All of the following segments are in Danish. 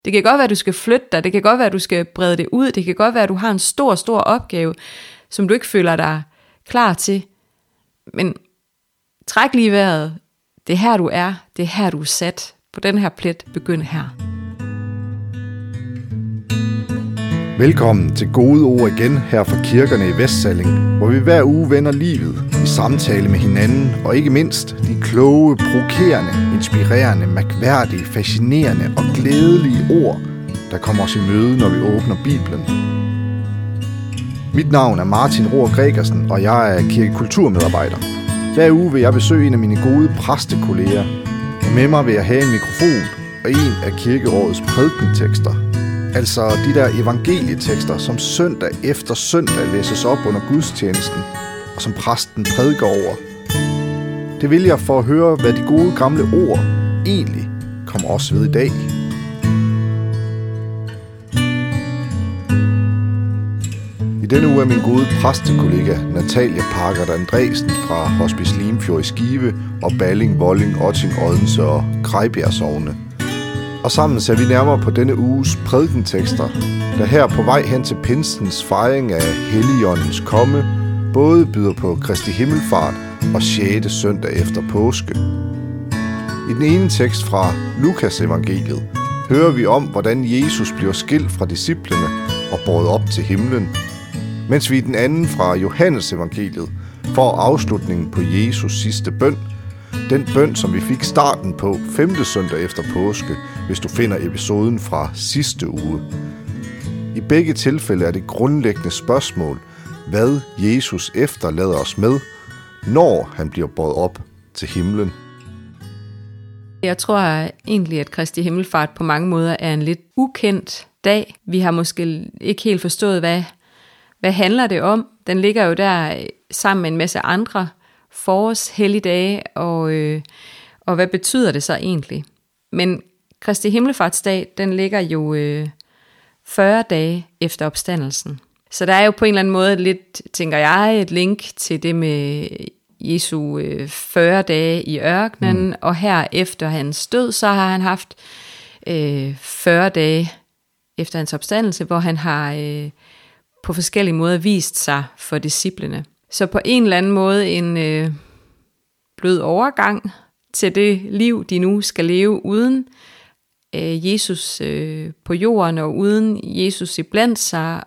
Det kan godt være, at du skal flytte dig, det kan godt være, at du skal brede det ud, det kan godt være, at du har en stor, stor opgave, som du ikke føler dig klar til. Men træk lige vejret. Det er her, du er. Det er her, du er sat. På den her plet, begynd her. Velkommen til Gode Ord igen her fra kirkerne i Vestsalling, hvor vi hver uge vender livet i samtale med hinanden, og ikke mindst de kloge, provokerende, inspirerende, mærkværdige, fascinerende og glædelige ord, der kommer os i møde, når vi åbner Bibelen. Mit navn er Martin Roar Gregersen, og jeg er kirkekulturmedarbejder. Hver uge vil jeg besøge en af mine gode præstekolleger, og med mig vil jeg have en mikrofon og en af kirkerådets prædikentekster. Altså de der evangelietekster, som søndag efter søndag læses op under gudstjenesten, og som præsten prædiker over. Det vil jeg for at høre, hvad de gode gamle ord egentlig kommer os ved i dag. I denne uge er min gode præstekollega Natalia Parkert Andresen fra Hospice Limfjord i Skive og Balling, Volling, Otting, Odense og Krejbjerg sogne. Og sammen ser vi nærmere på denne uges prædikentekster, der her på vej hen til pinsens fejring af Helligåndens komme, både byder på Kristi himmelfart og 6. søndag efter påske. I den ene tekst fra Lukas evangeliet hører vi om, hvordan Jesus bliver skilt fra disciplene og båret op til himlen, mens vi i den anden fra Johannes evangeliet får afslutningen på Jesus sidste bøn, den bøn, som vi fik starten på 5. søndag efter påske, hvis du finder episoden fra sidste uge. I begge tilfælde er det grundlæggende spørgsmål, hvad Jesus efterlader os med, når han bliver båret op til himlen. Jeg tror egentlig, at Kristi himmelfart på mange måder er en lidt ukendt dag. Vi har måske ikke helt forstået, hvad handler det om. Den ligger jo der sammen med en masse andre forårshelligdage, og hvad betyder det så egentlig? Men Kristi himmelfartsdag, den ligger jo 40 dage efter opstandelsen. Så der er jo på en eller anden måde lidt, tænker jeg, et link til det med Jesu 40 dage i ørkenen, og her efter hans død, så har han haft 40 dage efter hans opstandelse, hvor han har på forskellige måder vist sig for disciplene. Så på en eller anden måde en blød overgang til det liv, de nu skal leve uden Jesus på jorden og uden Jesus iblandt sig.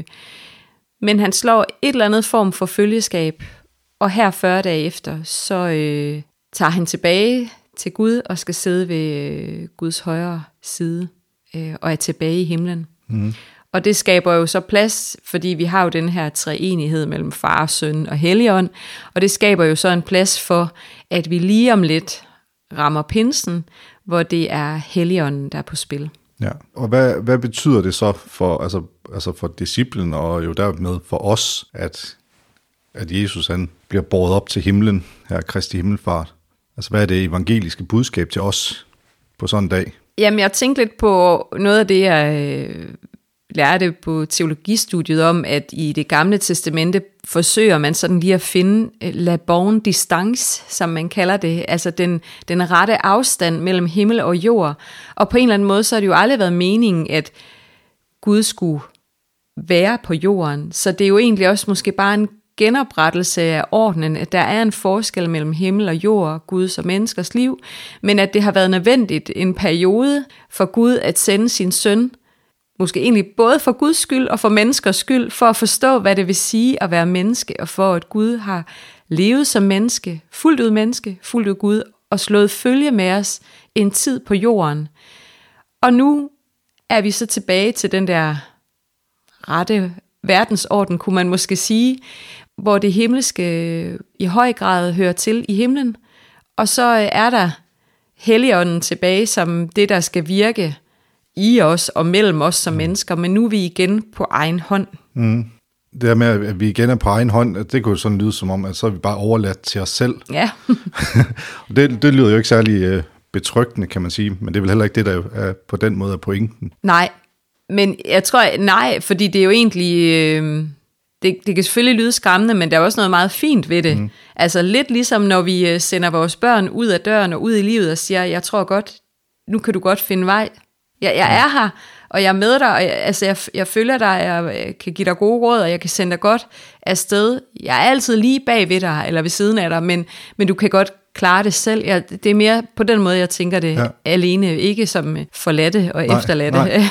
Men han slår et eller andet form for følgeskab, og her 40 dage efter, så tager han tilbage til Gud og skal sidde ved Guds højre side og er tilbage i himlen. Mm. Og det skaber jo så plads, fordi vi har jo den her treenighed mellem far, søn og helligånd, og det skaber jo så en plads for, at vi lige om lidt rammer pinsen, hvor det er helligånden, der er på spil. Ja, og hvad betyder det så for, altså for disciplen og jo dermed for os, at Jesus han bliver båret op til himlen, her Kristi himmelfart? Altså hvad er det evangeliske budskab til os på sådan en dag? Jamen jeg tænkte lidt på noget af det, jeg lærte på teologistudiet om, at i det gamle testamente forsøger man sådan lige at finde la bonne distance, som man kalder det, altså den rette afstand mellem himmel og jord. Og på en eller anden måde, så har det jo aldrig været meningen, at Gud skulle være på jorden. Så det er jo egentlig også måske bare en genoprettelse af ordenen, at der er en forskel mellem himmel og jord, Guds og menneskers liv, men at det har været nødvendigt en periode for Gud at sende sin søn, måske egentlig både for Guds skyld og for menneskers skyld, for at forstå, hvad det vil sige at være menneske, og for at Gud har levet som menneske, fuldt ud Gud, og slået følge med os en tid på jorden. Og nu er vi så tilbage til den der rette verdensorden, kunne man måske sige, hvor det himmelske i høj grad hører til i himlen, og så er der Helligånden tilbage som det, der skal virke i os og mellem os som mennesker, men nu er vi igen på egen hånd. Mm. Det der med, at vi igen er på egen hånd, det kunne sådan lyde som om, at så er vi bare overladt til os selv. Ja. det lyder jo ikke særlig betryggende, kan man sige, men det er vel heller ikke det, der er på den måde af pointen. Nej, men jeg tror, nej, fordi det er jo egentlig, det kan selvfølgelig lyde skræmmende, men der er også noget meget fint ved det. Mm. Altså lidt ligesom når vi sender vores børn ud af døren og ud i livet og siger, jeg tror godt, nu kan du godt finde vej. Jeg er her, og jeg er med dig, og jeg følger dig, jeg kan give dig gode råd, og jeg kan sende dig godt afsted. Jeg er altid lige bag ved dig, eller ved siden af dig, men du kan godt klare det selv. Det er mere på den måde, jeg tænker det alene, ikke som forladte og efterladte.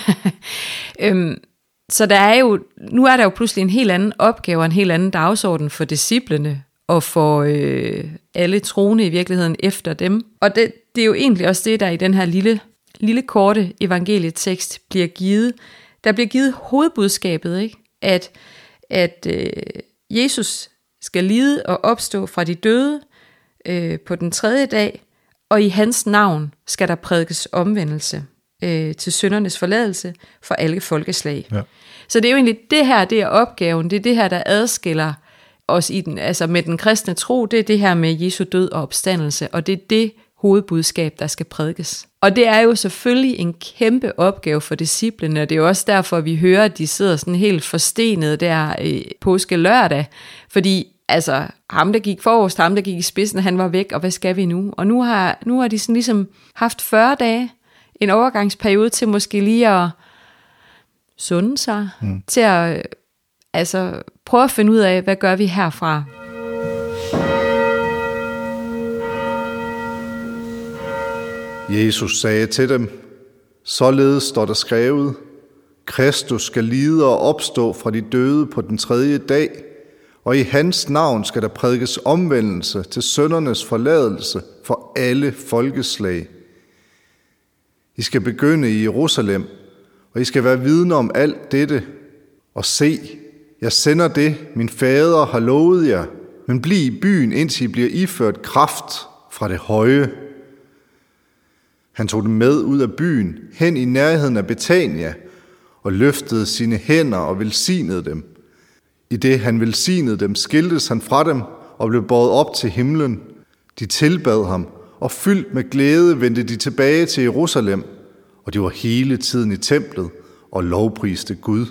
Så nu er der jo pludselig en helt anden opgave og en helt anden dagsorden for disciplene og for alle troende i virkeligheden efter dem. Og det er jo egentlig også det, der i den her lille korte evangelietekst bliver givet. Der bliver givet hovedbudskabet, ikke? At Jesus skal lide og opstå fra de døde på den 3. dag, og i hans navn skal der prædikes omvendelse til syndernes forladelse for alle folkeslag. Ja. Så det er jo egentlig det her, det er opgaven, det er det her, der adskiller os med den kristne tro, det er det her med Jesu død og opstandelse, og det er det hovedbudskab, der skal prædikes. Og det er jo selvfølgelig en kæmpe opgave for disciplene, og det er jo også derfor, vi hører, at de sidder sådan helt forstenet der påske lørdag, fordi ham der gik forrest, ham der gik i spidsen, han var væk, og hvad skal vi nu? Og nu har de sådan ligesom haft 40 dage, en overgangsperiode til måske lige at sunde sig, til at prøve at finde ud af, hvad gør vi herfra? Jesus sagde til dem, således står der skrevet, Kristus skal lide og opstå fra de døde på den 3. dag, og i hans navn skal der prædikes omvendelse til syndernes forladelse for alle folkeslag. I skal begynde i Jerusalem, og I skal være vidner om alt dette. Og se, jeg sender det, min fader har lovet jer, men bliv i byen, indtil I bliver iført kraft fra det høje. Han tog dem med ud af byen, hen i nærheden af Betania, og løftede sine hænder og velsignede dem. I det han velsignede dem, skiltes han fra dem og blev båret op til himlen. De tilbad ham, og fyldt med glæde vendte de tilbage til Jerusalem, og de var hele tiden i templet og lovpriste Gud.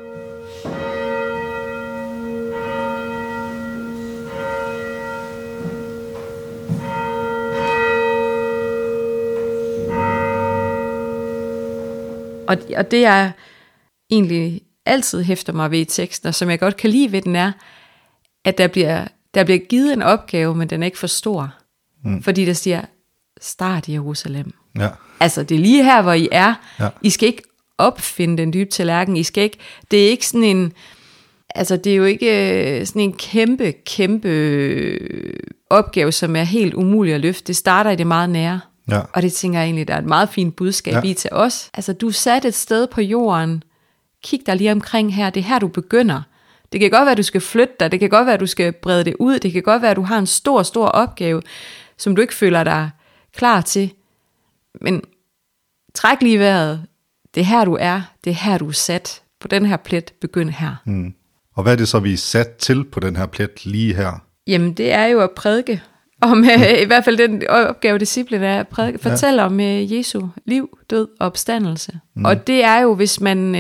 Og det jeg egentlig altid hæfter mig ved i teksten, og som jeg godt kan lide ved den er, at der bliver givet en opgave, men den er ikke for stor. Fordi der siger, start i Jerusalem. Ja. Det er lige her, hvor I er. Ja. I skal ikke opfinde den dybe tallerken. Det er ikke sådan en, det er jo ikke sådan en kæmpe opgave, som er helt umulig at løfte. Det starter i det meget nære. Ja. Og det tænker jeg egentlig, der er et meget fint budskab i til os. Du er sat et sted på jorden. Kig dig lige omkring her. Det er her, du begynder. Det kan godt være, at du skal flytte dig. Det kan godt være, at du skal brede det ud. Det kan godt være, at du har en stor opgave, som du ikke føler dig klar til. Men træk lige vejret. Det er her, du er. Det er her, du er sat. På den her plet, begynd her. Og hvad er det så, vi er sat til på den her plet lige her? Jamen, det er jo at prædike. Om i hvert fald den opgave, disciplen er at prædike. Fortælle om Jesu liv, død og opstandelse. Og det er jo, hvis man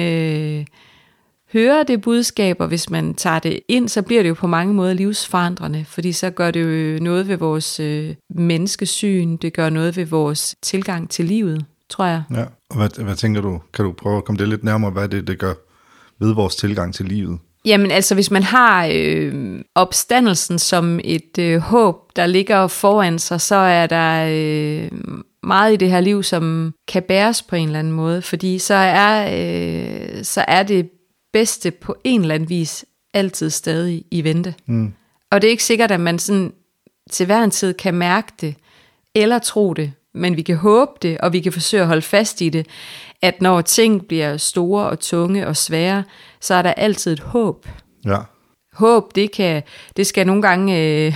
hører det budskab, og hvis man tager det ind, så bliver det jo på mange måder livsforandrende, fordi så gør det jo noget ved vores menneskesyn, det gør noget ved vores tilgang til livet, tror jeg. Ja, og hvad tænker du? Kan du prøve at komme det lidt nærmere, hvad det gør ved vores tilgang til livet? Jamen hvis man har opstandelsen som et håb, der ligger foran sig, så er der meget i det her liv, som kan bæres på en eller anden måde, fordi så er det bedste på en eller anden vis altid stadig i vente. Og det er ikke sikkert, at man sådan til hver en tid kan mærke det, eller tro det, men vi kan håbe det, og vi kan forsøge at holde fast i det, at når ting bliver store og tunge og svære, så er der altid et håb. Ja. Håb, det skal nogle gange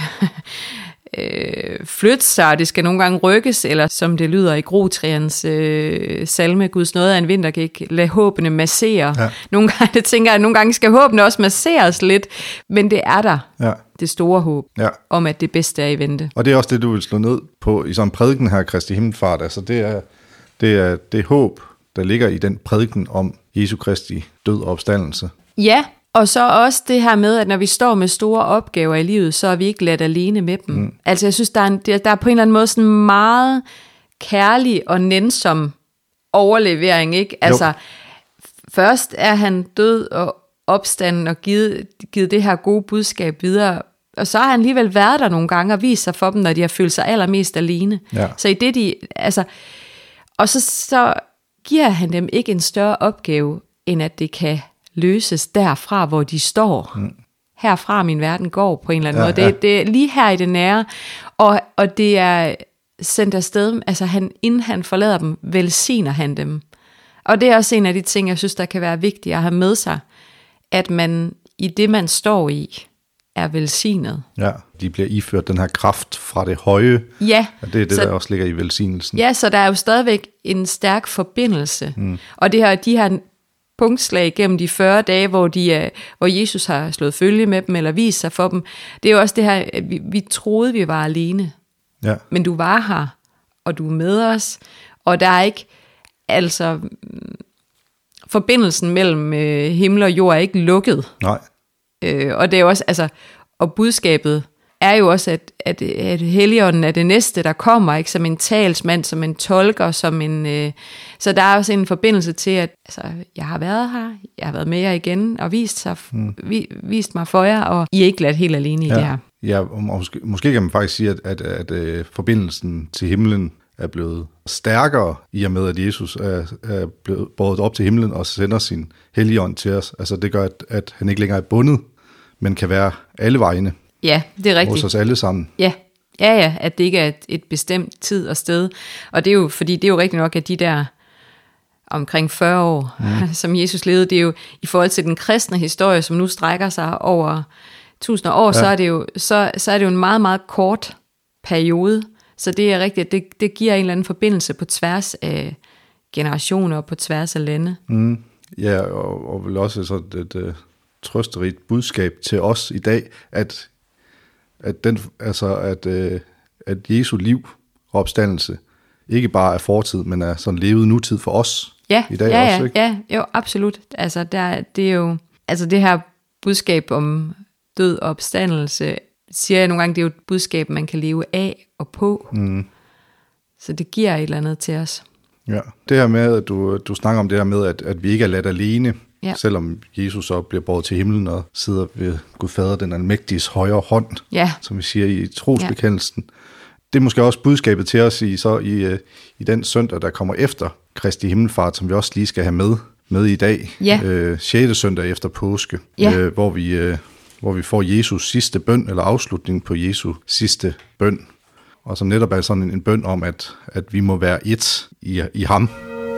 flytte sig, det skal nogle gange rykkes, eller som det lyder i Grotrians salme, Guds nåde af en vintergæk, lad håbene massere. Ja. Nogle gange skal håbene også masseres lidt, men det er der, det store håb, om at det bedste er i vente. Og det er også det, du vil slå ned på i sådan en prædiken her, Kristi Himmelfart, det er det håb, der ligger i den prædiken om Jesu Kristi død og opstandelse. Ja, og så også det her med, at når vi står med store opgaver i livet, så er vi ikke ladt alene med dem. Jeg synes, der er på en eller anden måde sådan meget kærlig og nænsom overlevering, ikke? Altså, først er han død og opstanden og givet det her gode budskab videre, og så har han alligevel været der nogle gange og vist sig for dem, når de har følt sig allermest alene. Ja. Så i det og så giver han dem ikke en større opgave, end at det kan løses derfra, hvor de står. Herfra min verden går på en eller anden måde. Det er lige her i det nære, og det er sendt afsted, altså inden han forlader dem, velsigner han dem. Og det er også en af de ting, jeg synes, der kan være vigtigt at have med sig, at man i det, man står i, er velsignet. Ja, de bliver iført den her kraft fra det høje. Ja. Og det er det, der også ligger i velsignelsen. Ja, så der er jo stadigvæk en stærk forbindelse. Og de her punktslag gennem de 40 dage, hvor Jesus har slået følge med dem, eller vist sig for dem, det er jo også det her, vi troede, vi var alene. Ja. Men du var her, og du er med os, og der er ikke, altså, forbindelsen mellem himmel og jord er ikke lukket. Nej. Og det er også, altså, og budskabet er jo også, at Helligånden er det næste, der kommer, ikke, som en talsmand, som en tolker, som en, så der er også en forbindelse til, at altså, jeg har været her, jeg har været med jer igen, og vist mig for jer, og I er ikke ladt helt alene i det her. Ja, og måske kan man faktisk sige, at forbindelsen til himlen er blevet stærkere, i og med, at Jesus er blevet båret op til himlen og sender sin Helligånd til os. Altså det gør, at han ikke længere er bundet, men kan være alle vegne. Ja, det er rigtigt. Hos os alle sammen. Ja, at det ikke er et bestemt tid og sted. Og det er jo, fordi det er jo rigtigt nok, at de der omkring 40 år, som Jesus levede, det er jo i forhold til den kristne historie, som nu strækker sig over 1000 år, så er det jo en meget, meget kort periode. Så det er rigtigt, at det giver en eller anden forbindelse på tværs af generationer og på tværs af lande. Ja, og vel også sådan et trøsterigt budskab til os i dag, at Jesu liv og opstandelse ikke bare er fortid, men er sådan levet nutid for os i dag også, ikke? Ja, jo, absolut. Altså, det er jo, altså det her budskab om død og opstandelse, siger jeg nogle gange, det er jo et budskab, man kan leve af og på. Så det giver et eller andet til os. Ja, det her med, at du snakker om det her med, at vi ikke er ladt alene, selvom Jesus så bliver båret til himlen og sidder ved Gud Fader, den almægtiges højre hånd, som vi siger i trosbekendelsen. Det er måske også budskabet til os i den søndag, der kommer efter Kristi himmelfart, som vi også lige skal have med i dag. 6. søndag efter påske, hvor vi får Jesus sidste bøn, eller afslutning på Jesu sidste bøn. Og som netop er sådan en bøn om, at vi må være ét i ham.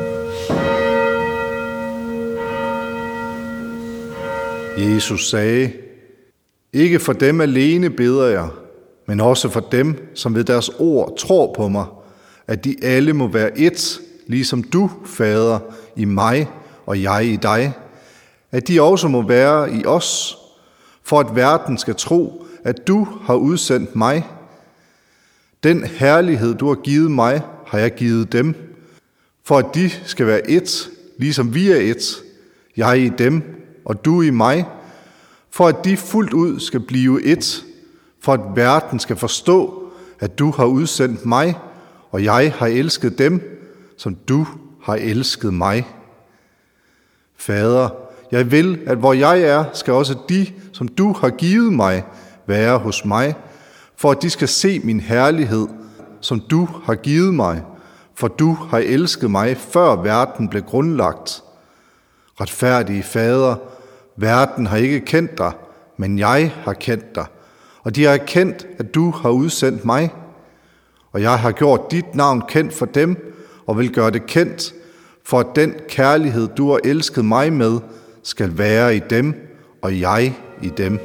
Jesus sagde, ikke for dem alene beder jeg, men også for dem, som ved deres ord tror på mig, at de alle må være ét, ligesom du, Fader, i mig og jeg i dig, at de også må være i os, for at verden skal tro, at du har udsendt mig. Den herlighed, du har givet mig, har jeg givet dem, for at de skal være ét, ligesom vi er ét, jeg i dem og du i mig, for at de fuldt ud skal blive ét, for at verden skal forstå, at du har udsendt mig, og jeg har elsket dem, som du har elsket mig. Fader, jeg vil, at hvor jeg er, skal også de, som du har givet mig, være hos mig, for at de skal se min herlighed, som du har givet mig, for du har elsket mig, før verden blev grundlagt. Retfærdige Fader, verden har ikke kendt dig, men jeg har kendt dig, og de har erkendt, at du har udsendt mig, og jeg har gjort dit navn kendt for dem, og vil gøre det kendt, for at den kærlighed, du har elsket mig med, skal være i dem, og jeg i dem.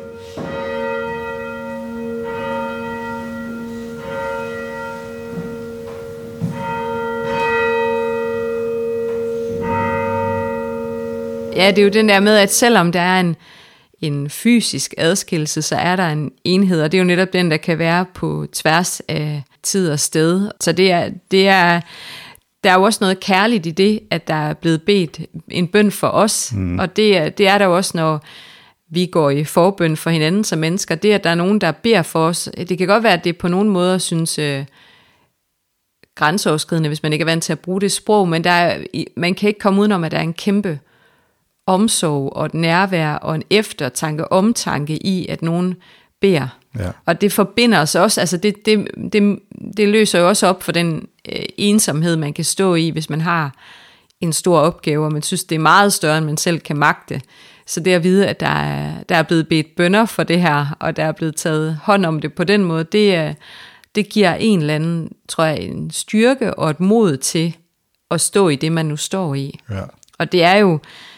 Ja, det er jo den der med, at selvom der er en fysisk adskillelse, så er der en enhed, og det er jo netop den, der kan være på tværs af tid og sted. Så der er jo også noget kærligt i det, at der er blevet bedt en bøn for os, og det er der jo også, når vi går i forbøn for hinanden som mennesker. Det, at der er nogen, der beder for os, det kan godt være, at det på nogen måder synes grænseoverskridende, hvis man ikke er vant til at bruge det sprog, men man kan ikke komme udenom, at der er en kæmpe omsorg og et nærvær og en eftertanke, omtanke i, at nogen beder. Ja. Og det forbinder os også, altså det løser jo også op for den ensomhed, man kan stå i, hvis man har en stor opgave, og man synes, det er meget større, end man selv kan magte. Så det at vide, at der er blevet bedt bønner for det her, og der er blevet taget hånd om det på den måde, det giver en eller anden, tror jeg, en styrke og et mod til at stå i det, man nu står i. Ja. Og det er jo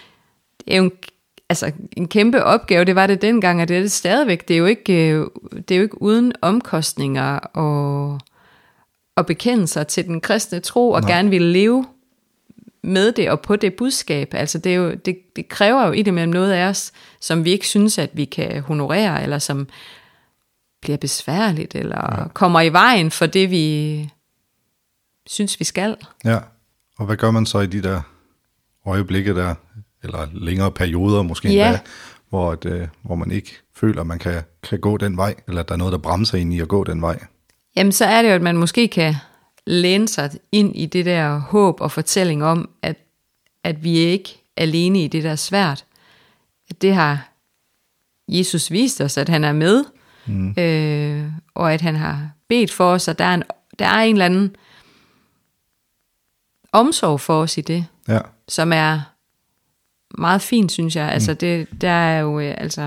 en kæmpe opgave, det var det dengang, og det er det stadigvæk. Det er jo ikke uden omkostninger og bekendelser til den kristne tro, og gerne vil leve med det og på det budskab. Altså det kræver jo i det mellem noget af os, som vi ikke synes, at vi kan honorere, eller som bliver besværligt, eller kommer i vejen for det, vi synes, vi skal. Ja, og hvad gør man så i de der øjeblikke der, eller længere perioder måske endda, hvor man ikke føler, at man kan gå den vej, eller at der er noget, der bremser ind i at gå den vej? Jamen, så er det jo, at man måske kan læne sig ind i det der håb og fortælling om, at vi ikke er alene i det, der er svært. At det har Jesus vist os, at han er med, og at han har bedt for os, og der er en eller anden omsorg for os i det, som er meget fint, synes jeg. Altså der er jo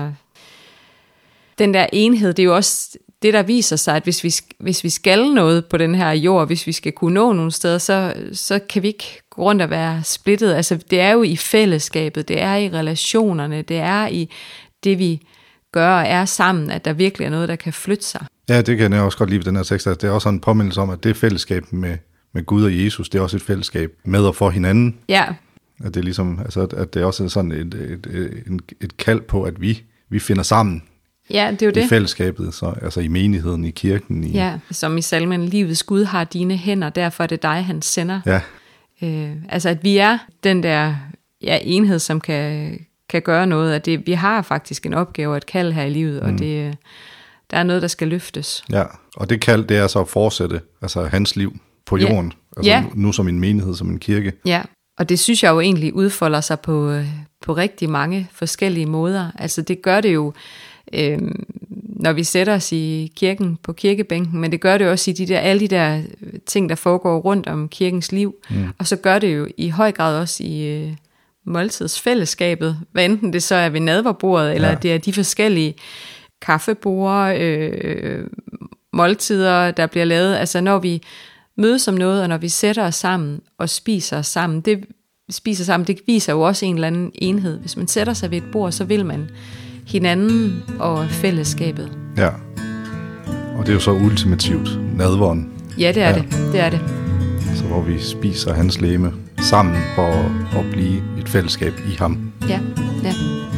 den der enhed, det er jo også det, der viser sig, at hvis vi skal noget på den her jord, hvis vi skal kunne nå nogle steder, så kan vi ikke gå rundt og være splittet. Altså det er jo i fællesskabet, det er i relationerne, det er i det, vi gør og er sammen, at der virkelig er noget, der kan flytte sig. Ja, det kan jeg også godt lide ved den her tekst. Det er også en påmindelse om, at det fællesskab med Gud og Jesus, det er også et fællesskab med og for hinanden. Ja. At det er ligesom, altså, at det også er sådan et kald på, at vi finder sammen. Ja, det er jo det. I fællesskabet, så, altså i menigheden, i kirken. Ja, som i salmen, livets Gud har dine hænder, derfor er det dig, han sender. Ja. Altså at vi er den der enhed, som kan gøre noget, at vi har faktisk en opgave, et kald her i livet, og der er noget, der skal løftes. Ja, og det kald, det er så at fortsætte altså hans liv på jorden, altså nu som en menighed, som en kirke. Ja, og det synes jeg jo egentlig udfolder sig på rigtig mange forskellige måder. Altså det gør det jo, når vi sætter os i kirken på kirkebænken, men det gør det også i alle de der ting, der foregår rundt om kirkens liv. Og så gør det jo i høj grad også i måltidsfællesskabet, hvad enten det så er ved nadverbordet, eller det er de forskellige kaffeborde, måltider, der bliver lavet. Altså når vi mødes om noget, og når vi sætter os sammen og spiser sammen, det viser jo også en eller anden enhed. Hvis man sætter sig ved et bord, så vil man hinanden og fællesskabet. Ja, og det er jo så ultimativt nadveren. Ja, det er det. Det er det. Så hvor vi spiser hans legeme sammen for at blive et fællesskab i ham. Ja, ja.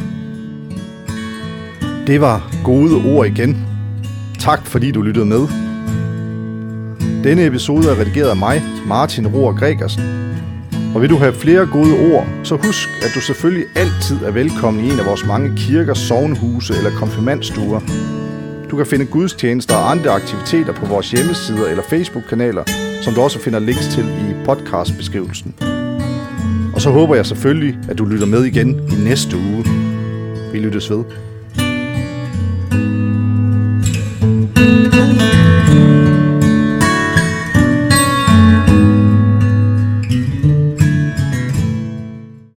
Det var gode ord igen. Tak fordi du lyttede med. Denne episode er redigeret af mig, Martin Roar Gregersen. Og vil du have flere gode ord, så husk, at du selvfølgelig altid er velkommen i en af vores mange kirker, sognehuse eller konfirmandstuer. Du kan finde gudstjenester og andre aktiviteter på vores hjemmesider eller Facebook-kanaler, som du også finder links til i podcastbeskrivelsen. Og så håber jeg selvfølgelig, at du lytter med igen i næste uge. Vi lyttes ved.